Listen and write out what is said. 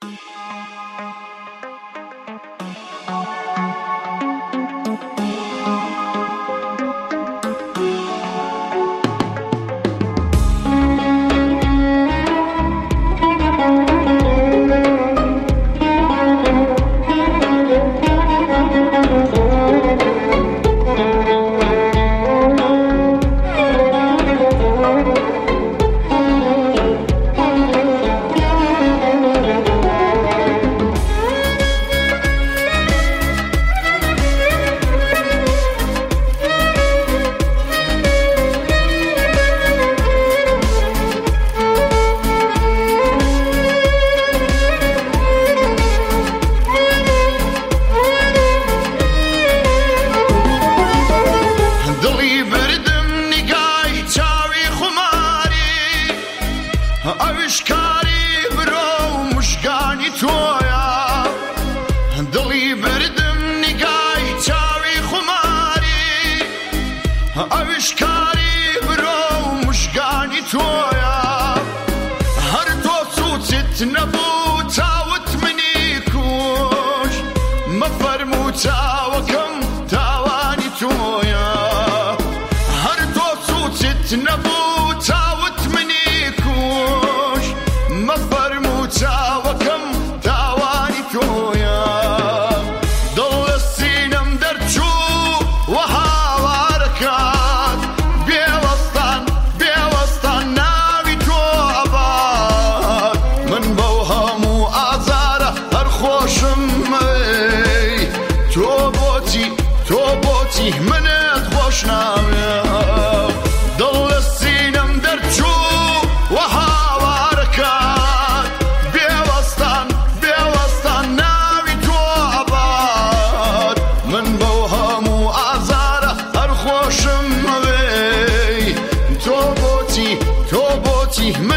ئەویشکاری برۆ و مژگانی تۆیە دڵی بردم نیگای چاوی خماری ئەویشکاری برۆ و مژگانی تۆیە هەر تۆ سوچت نەبوو چاوت منی کوش مەفەرموو چاوەکەم تاوانی تۆیە هەر تۆ سوچت نەبوو چاوت منی کوش مەفەرموو چاوەکەم تاوانی تۆیە دڵ لە سینەم دەرچوو و هاوارەکات بێوەستان ناوی تۆ ئەبات من بەو هەموو ئازارە هەر خۆشم تۆ بۆچی منت خۆش ناوێ دڵ لە سینەم دەرچوو و هاوارەکات بێوەستان ناوی تۆ ئەبات من بەو هەموو ئازارە هەر خۆشم تۆ بۆچی